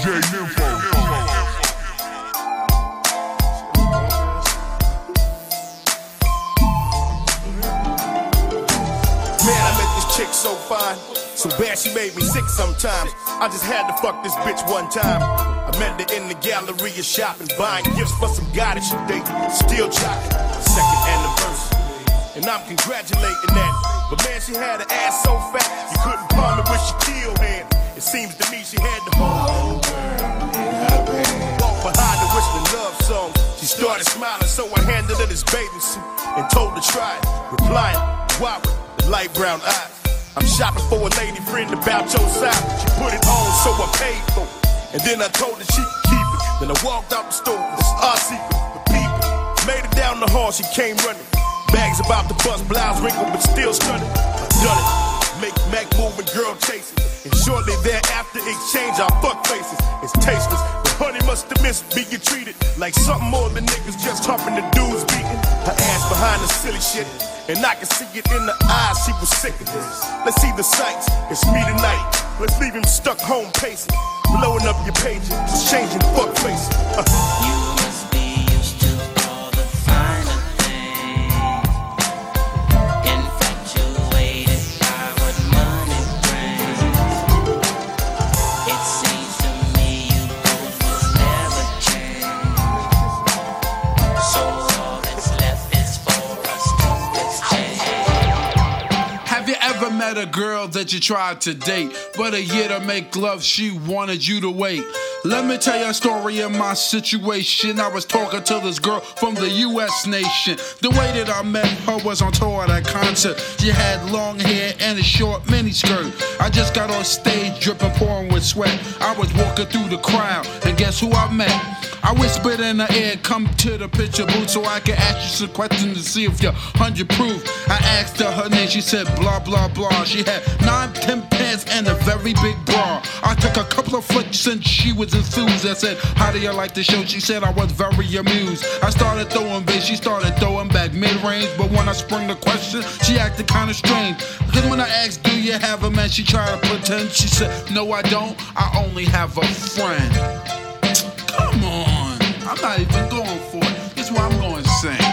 DJ Nympho. Chick so fine, so bad she made me sick sometimes. I just had to fuck this bitch one time. I met her in the Galleria shopping, buying gifts for some guy that she date. Still chopping, second anniversary, and I'm congratulating that. But man, she had an ass so fat, you couldn't palm it when she killed him. It seems to me she had the whole world in her hand. Walked behind her whistling love songs. She started smiling, so I handed her this bathing suit and told her try it. Replying, wow, with light brown eyes. I'm shopping for a lady friend about your size. She put it on, so I paid for it. And then I told her she could keep it. Then I walked out the store, it's our secret, the people. Made it down the hall, she came running. Bags about to bust, blouse wrinkled, but still stunning. I done it, make Mac moving, girl chasing. And shortly thereafter, exchange our fuck faces. It's tasteless, but honey must have missed being treated like something more than niggas just humping the dudes beating. Her ass behind the silly shit. And I can see it in the eyes, she was sick of this. Let's see the sights, it's me tonight. Let's leave him stuck home pacing. Blowing up your pages, just changing fuck faces. You must be used to all the finer things. Infatuated by what money brings. It seems to me you both will never change. So all that's left is for us to exchange. Have you ever met a girl that you tried to date, but a year to make love she wanted you to wait? Let me tell you a story of my situation. I was talking to this girl from the US nation. The way that I met her was on tour at a concert. She had long hair and a short miniskirt. I just got on stage dripping, pouring with sweat. I was walking through the crowd, and guess who I met? I whispered in her ear, come to the picture booth so I can ask you some questions to see if you're 100 proof. I asked her name, she said blah, blah, blah. She had 9-10 pants and a very big bra. I took a couple of flicks and she was enthused. I said, how do you like the show? She said I was very amused. I started throwing bass, she started throwing back mid-range. But when I sprung the question, she acted kind of strange. Then when I asked, do you have a man? She tried to pretend. She said, no I don't, I only have a friend. Come on, I'm not even going for it. This is what I'm going to sing.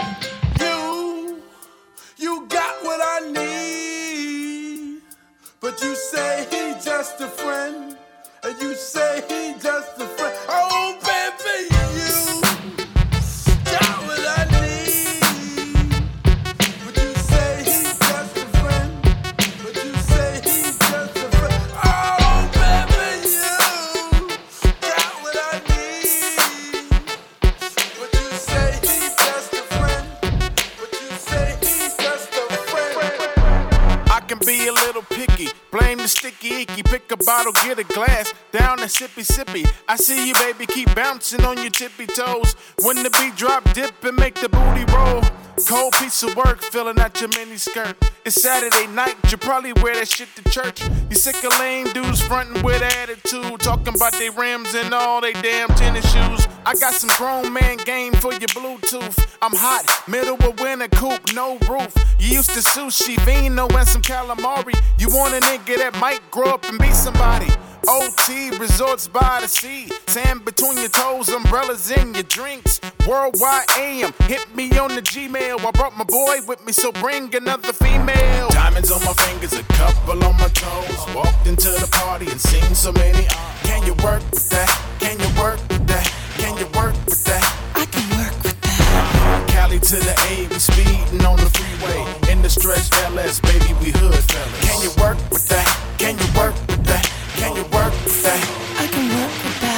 You got what I need, but you say he just a friend, and you say he just a friend. Oh, baby, you got what I need, but you say he just a friend, but you say he just a friend. Oh, baby, you got what I need, but you say he just a friend, but you say he's just a friend. I can be a little picky, blame the sticky icky. Pick a bottle, get a glass, down and sippy sippy. I see you, baby, keep bouncing on your tippy toes. When the beat drop, dip and make the booty roll. Cold piece of work, filling out your mini skirt. It's Saturday night, you probably wear that shit to church. You sick of lame dudes frontin' with attitude, talking about they rims and all they damn tennis shoes. I got some grown man game for your Bluetooth. I'm hot, middle of winter, coupe, no roof. You used to sushi, vino, and some calamari. You want a nigga that might grow up and be somebody. OT, resorts by the sea. Sand between your toes, umbrellas in your drinks. Worldwide AM, hit me on the Gmail. I brought my boy with me, so bring another female. Diamonds on my fingers, a couple on my toes. Walked into the party and seen so many. Can you work with that? Can you work with that? Can you work with that? I can work with that. Cali to the A, we speeding on the freeway. In the stretch LS, baby, we hood fellas. Can you work with that? Can you work with that? Can you work with that? I can work with that.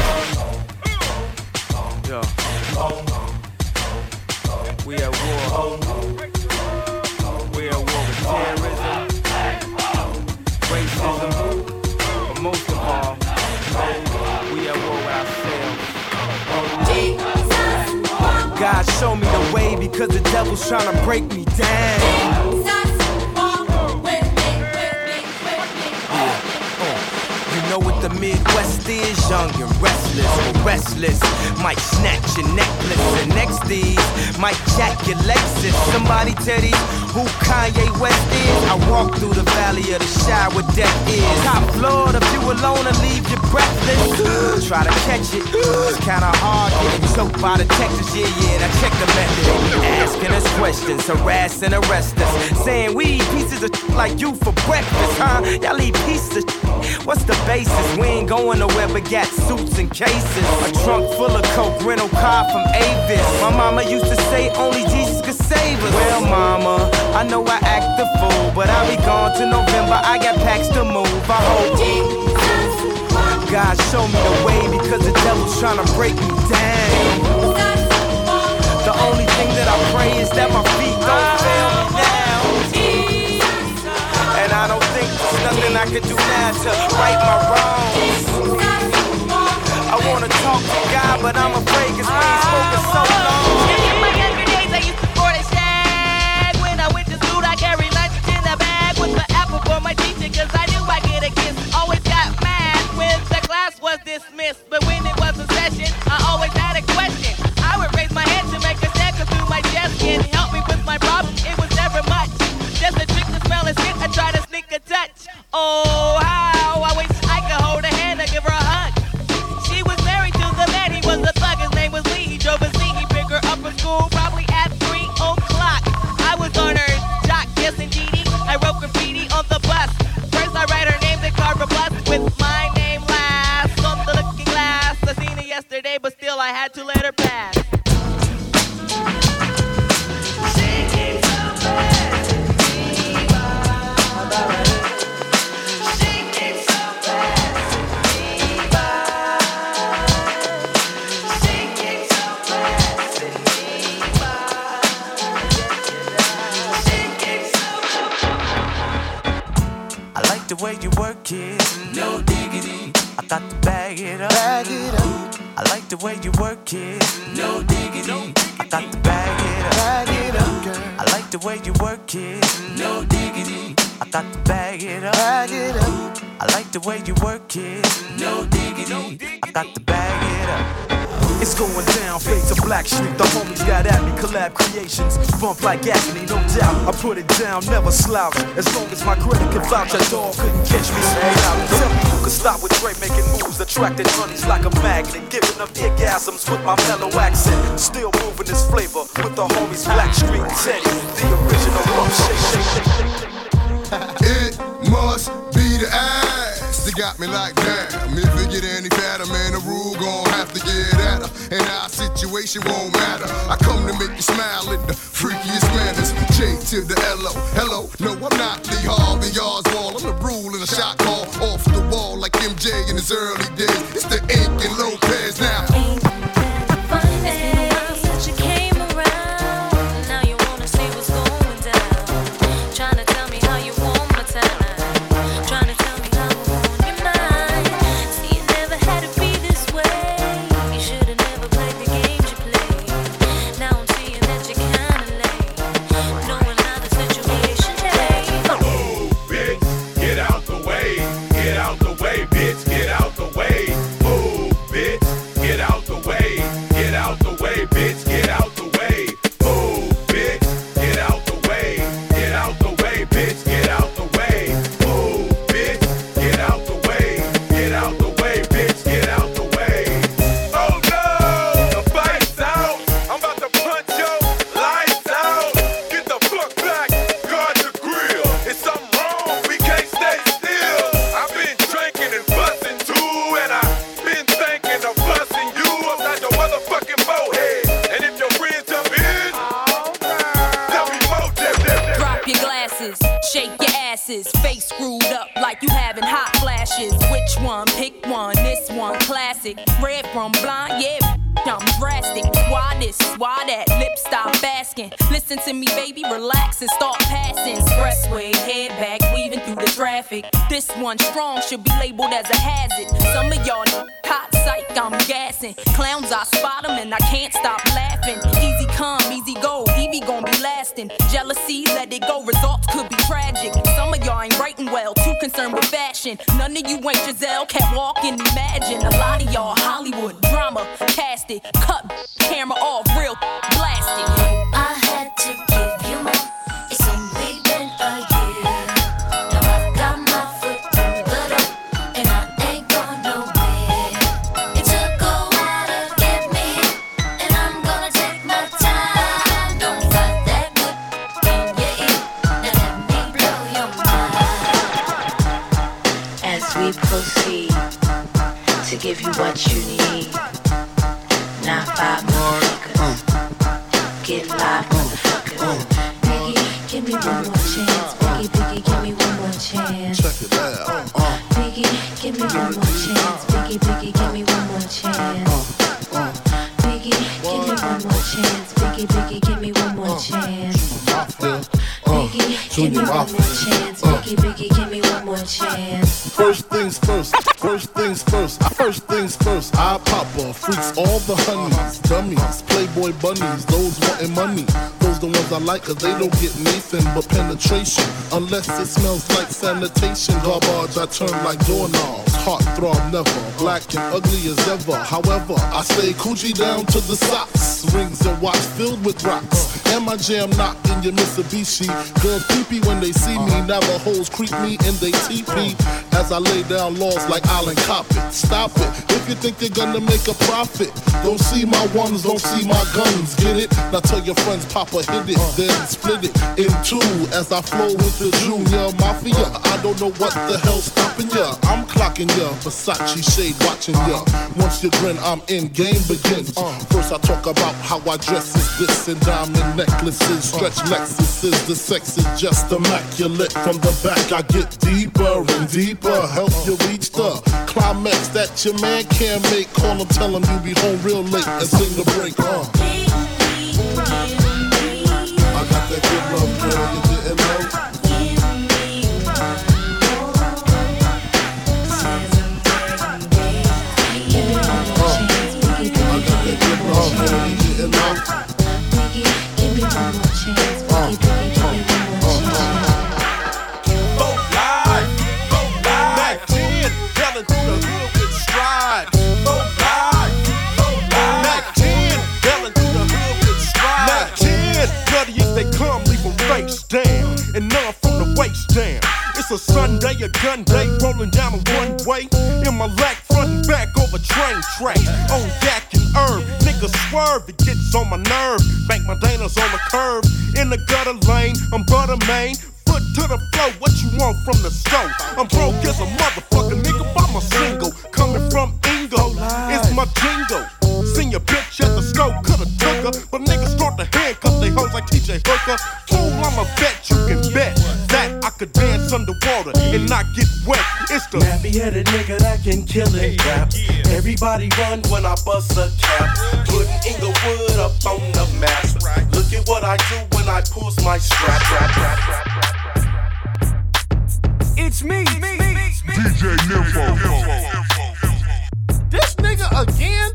Yo. We at war. We at war with terrorism, racism, but most of all, we at war with ourselves. God show me the way because the devil's trying to break me down. You know what the Midwest is young and restless. Might snatch your necklace. The next these might jack your Lexus. Somebody tell these who Kanye West is. I walk through the valley of the shadow where death is. Top floor, the view alone and leave you breathless. Try to catch it, it's kinda hard getting choked by the Texas. Yeah, now check the method. They be asking us questions, harassing, arrest us, saying we eat pieces of like you for breakfast, huh? Y'all eat pieces of what's the basis? We ain't going nowhere but got suits and cases. A trunk full of coke, rental car from Avis. My mama used to say only Jesus could save us. Well, mama, I know I act the fool, but I'll be gone to November. I got packs to move. I hope God show me the way because the devil's trying to break me down. The only thing that I pray is that my feet don't fail me now. And I don't think there's nothing I can do now to right my wrongs. I wanna talk to God, but I'm afraid cause we ain't spoken so long. In my younger days I used to sport a shag. When I went to school I carried lunch in the bag with the apple for my teacher cause I knew I'd get a kiss. Always got mad when the class was dismissed, but when it was a session I always had a question. I would raise my hand to make a step through my chest and help me with my problem. It was never much, just a trick to smell his shit. I try to sneak a touch. Oh, how I wish I could hold her hand and give her a hug. She was married to the man, he was a thug. His name was Lee, he drove a Z. He picked her up from school probably at 3 o'clock. I was on her jock, yes indeedy. I wrote graffiti on the bus. First I write her name, then carve a plus with my name last on the looking glass. I seen her yesterday, but still I had to let her pass. The way you work it, no diggity. I got to bag it up. I like the way you work it, no diggity. I got to bag it up. Girl. I like the way you work it, no diggity. I got to bag it up. I like the way you work it, no diggity. I got to bag it up. It's going down, fade to Black Street. The homies got at me, collab creations. Bump like agony, no doubt. I put it down, never slouch. As long as my credit can vouch, a dog couldn't catch me. Hey, out. Tell me who could stop with Dre making moves, attracting honeys like a magnet, giving them orgasms with my mellow accent. Still moving this flavor with the homies Black Street and Teddy, the original rough shake. It must be the ass that got me like damn. If it get any fatter, man, the rule gon' have to get at her. And our situation won't matter. I come to make you smile in the freakiest manners. J to the L-O, hello. No, I'm not Lee Harvey Oswald. I'm the rule in a shot call off the wall like MJ in his early days. It's the Ink and Lopez now. Face screwed up like you having hot flashes. Which one? Pick one. This one classic. Red from blind, yeah. I'm drastic. Why this? Why that? Lip stop asking. Listen to me, baby, relax and start passing. Expressway, head back, weaving through the traffic. This one strong should be labeled as a hazard. Some of y'all hot psych, I'm gassing. Clowns, I spot them and I can't stop laughing. Easy come, easy go, Evie gon' be lasting. Jealousy, let it go, results could be tragic. Some of y'all ain't writing well, too concerned with fashion. None of you ain't Giselle, can't walk in to give you what you need. 9-5 motherfuckers. Get live, motherfuckers. Biggie, give me one more chance. Biggie, Biggie, give me one more chance. Check it out. Biggie, give me one more chance. Biggie, Biggie, give me one more chance. Biggie, give me one more chance. Biggie, Biggie, give me one more chance. Biggie, give me one more chance. Biggie, Biggie, give me one more chance. First things first, first things first, first things first. I pop off, freaks all the honeys, dummies, playboy bunnies, those wanting money. Those the ones I like, cause they don't get Nathan but penetration. Unless it smells like sanitation. Garbage, I turn like doorknobs. Heart throb never, black and ugly as ever. However, I stay coochie down to the socks. Rings and watch filled with rocks. And my jam knocking your Mitsubishi. Girls peepee when they see me. Navajos creep me in they teepee. As I lay down laws like Island Coppet. Stop it, if you think you're gonna make a profit. Don't see my ones, don't see my guns. Get it? Now tell your friends Papa hit it. Then split it in two as I flow with the Junior Mafia. I don't know what the hell's stopping ya. I'm clocking ya, Versace shade watching ya. Once you grin, I'm in, game begins. First I talk about how I dress is this. And diamond necklaces, stretch Lexuses. The sex is just immaculate. From the back I get deeper and deeper. Help you reach the climax that your man can't make. Call him, tell him you be home real late and sing the break. I got that good love, girl, you didn't know. Down, and none from the waist down. It's a Sunday, a gun day, rolling down a one way. In my lack, front and back over train tracks. On Yak and Herb, niggas swerve, it gets on my nerve. Bank my Danas on the curb. In the gutter lane, I'm butter main. Foot to the floor, what you want from the stove? I'm broke as a motherfucker, nigga, but I'm a single. Coming from Ingo, it's my jingle. Seen your bitch at the scope, coulda took her. But niggas start to handcuff they hoes like TJ Hooker. Fool, I'm a vet, you can bet that I could dance underwater and not get wet. It's the nappy-headed nigga that can kill it rap. Everybody run when I bust a cap. Putting Inglewood up on the map. Look at what I do when I pulls my strap. It's me, DJ Nympho. This nigga again?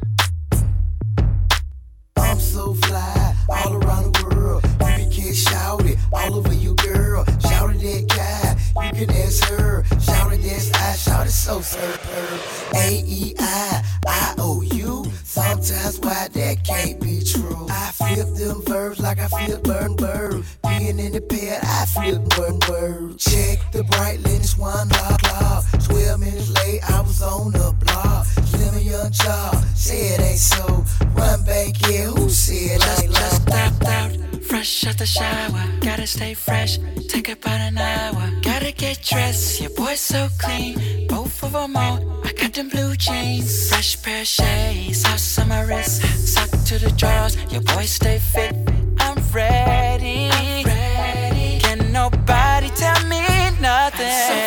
I'm so fly, all around the world. You can shout it, all over you, girl. Shout it at guy, you can ask her. Shout it as I, shout it so superb. A-E-I-I-O-U. Sometimes why that can't be true. I flip them verbs like I flip burn bird. Being in the pad, I flip burn word. Check the bright lens, one clock. 12 minutes late, I was on the block. Slim and young job, say it ain't so. Run back, yeah, who said I ain't just stepped out, fresh out the shower. Gotta stay fresh, take about an hour. Gotta get dressed, your boy's so clean. Both of them on, I got them blue jeans. Fresh pair of shades, house on my wrist. Sock to the drawers, your boy stay fit. I'm ready. Can nobody tell me nothing?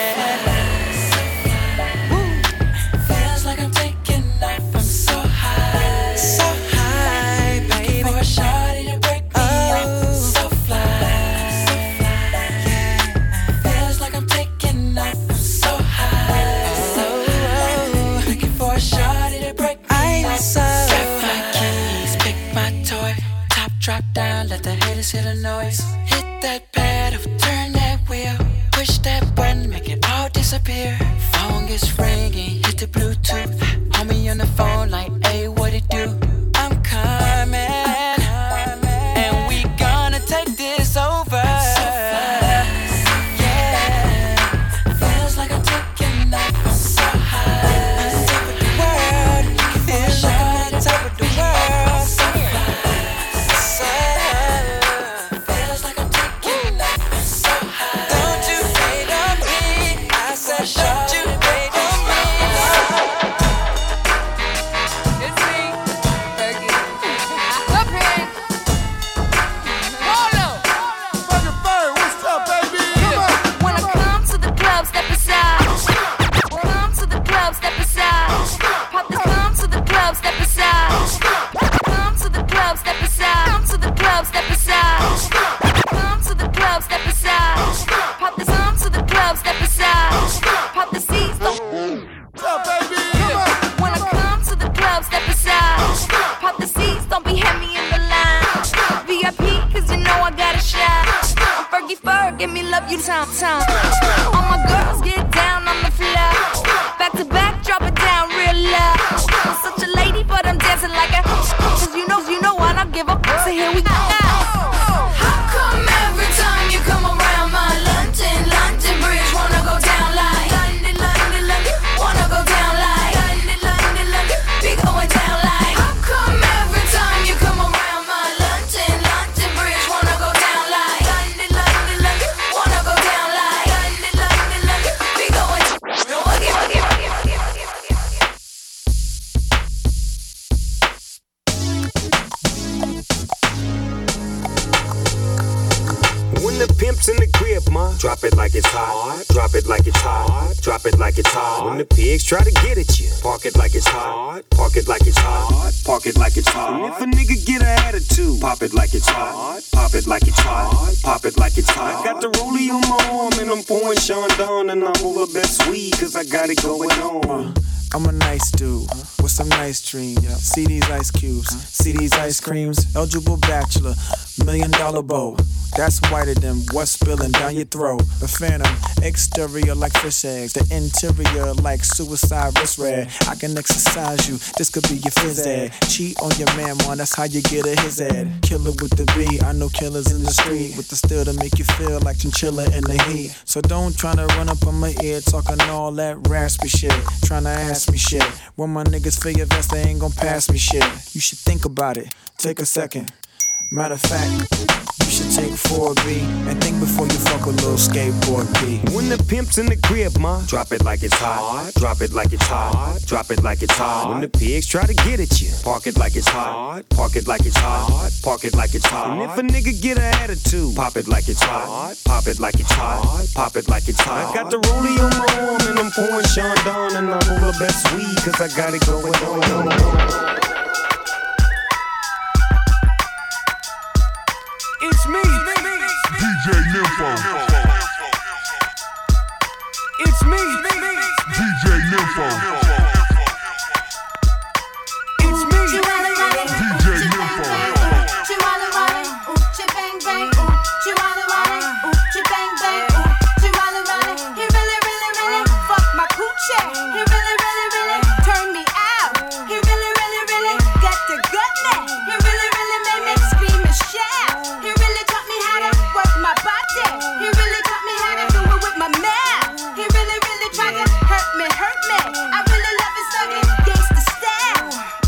Feels like I'm taking off, I'm so high. So high, baby. For a shawty to break me off. So fly. Yeah. Feels like I'm taking off, I'm so high. So looking for a shawty to break me off. Strap my keys, pick my toy. Top drop down, let the haters hear the noise. Hit that pedal, turn that wheel. Push that button, make it all disappear. Phone gets ringing, hit the Bluetooth. Homie on the phone like, hey, what it do? I'm coming, and we gonna take this over. Yeah, feels like I'm taking off, I'm so high. On top of the world, feels like I'm on top of the world. So feels like I'm taking off, I'm so high. Don't you hate on me? I said, don't you hate on me? pimp's in the crib, ma, drop it like it's hot. Drop it like it's hot. Drop it like it's hot. When the pigs try to get at you, park it like it's hot. Park it like it's hot. Park it like it's hot. And if a nigga get an attitude, pop it like it's hot. Pop it like it's hot. Pop it like it's hot. I got the rollie on my arm and I'm pouring Sean Don and I'm all the best weed cause I got it going on. I'm a nice dude with some nice dreams. See these ice cubes, see these ice creams. Eligible bachelor, $1 million bow. That's whiter than what's spilling down your throat. The phantom, exterior like fish eggs. The interior like suicide wrist rag. I can exercise you, this could be your phys ed. Cheat on your man, man, that's how you get a his ed. Killer with the B, I know killers in the street. With the steel to make you feel like chinchilla in the heat. So don't tryna run up on my ear talking all that raspy shit. Tryna ask me shit. When my niggas feel your vest, they ain't gon' pass me shit. You should think about it, take a second. Matter of fact, you should take 4B and think before you fuck a little skateboard P. When the pimp's in the crib, ma, drop it like it's hot. Drop it like it's hot. Drop it like it's hot. When the pigs try to get at you, park it like it's hot. Park it like it's hot. Park it like it's hot. And if a nigga get an attitude, pop it like it's hot. Pop it like it's hot. Pop it like it's hot. I got the rollie on my arm and I'm pouring Sean Don and I'm all the best weed cause I got it going on. It's me, DJ Nympho. It's me, DJ Nympho. It's me, DJ Nympho. She wanna run it, she bang bang. She wanna run it, she bang bang. She wanna run it. He really, really, really fuck my coochie. He really, really, really turn me out. He really, really, really got the gut me. He really, really made me scream and shout. He really taught me how to work my body. He really taught me how to do it with my mouth. He really, really tried to hurt me, hurt me. I really love his thuggin' gangsta style.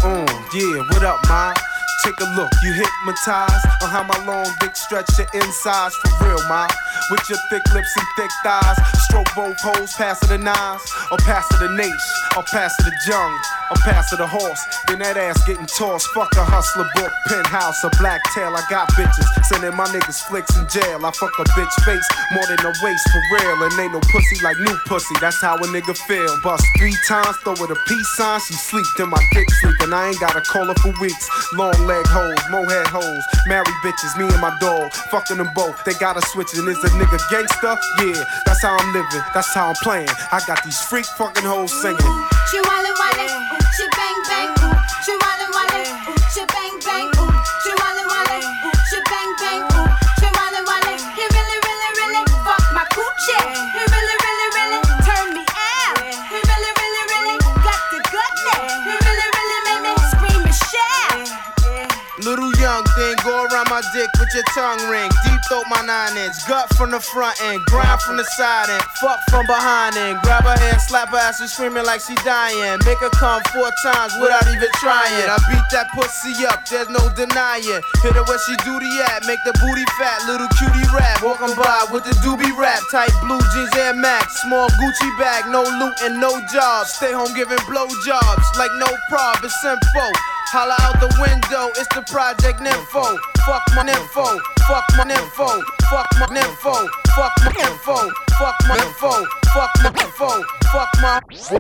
Yeah, what up, ma? Take a look, you hypnotized on how my long dick stretch your insides for real, ma. With your thick lips and thick thighs, stroke both holes, pass it the nines, or pass it the nation, or pass it the jung, or pass it the horse. Then that ass getting tossed. Fuck a hustler book, penthouse, a black tail. I got bitches sending my niggas flicks in jail. I fuck a bitch face more than a waist for real, and ain't no pussy like new pussy. That's how a nigga feel. Bust 3 times, throw her the peace sign. She sleep, then my dick sleep, and I ain't gotta call her for weeks. Long leg hoes, mohead hoes, married bitches, me and my dog, fucking them both. They gotta switch it. And is a nigga gangster? Yeah, that's how I'm living, that's how I'm playing. I got these freak fucking hoes singing. She wanna run it, she bang bang. She wanna run it, she bang bang. She wanna run it, she bang bang. She wanna run it. He really, really, really fuck my coochie. He really, really, really turn me out. He really, really, really got the gut me. He really, really made me scream and shout. Little young thing, go around my dick with your tongue ring. Deep throat my 9-inch, gut from the front end, grind from the side end, fuck from behind end. Grab her hand, slap her ass, and screaming like she dying. Make her come 4 times without even trying. I beat that pussy up, there's no denying. Hit her where she duty at, make the booty fat, little cutie rap. Walking by with the doobie rap, tight blue jeans Air Max, small Gucci bag, no loot and no jobs. Stay home giving blowjobs like no prob, it's simple. Holla out the window, it's the Project Nympho. Fuck my nympho, fuck my nympho, fuck my nympho, fuck my nympho, fuck my nympho, fuck my nympho, fuck my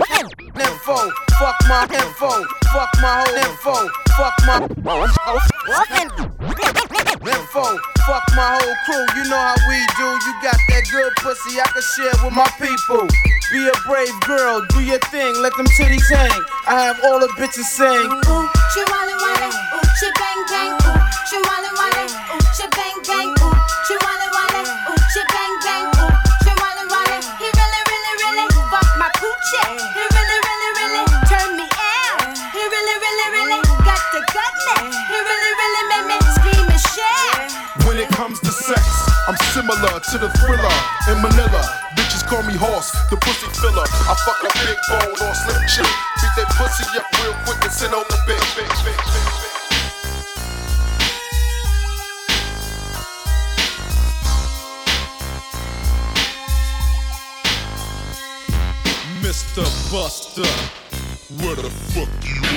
nympho, fuck my nympho, fuck my whole nympho, fuck my nympho, fuck my whole crew. You know how we do. You got that good pussy I can share with my people. Be a brave girl, do your thing, let them titties hang. I have all the bitches sing. She wanna run it, she bang bang. She wanna run it, she bang bang. She wanna run it, she bang bang. She wanna run it. He really, really, really fuck my coochie. He really, really, really turn me out. He really, really, really got the gut me. He really, really made me scream and shout. When it comes to sex, I'm similar to the Thriller in Manila. Bitches call me horse, the pussy filler. I fuck a big bone or slim chick. Beat that pussy up real quick and send on the bitch. Mr. Buster, where the fuck you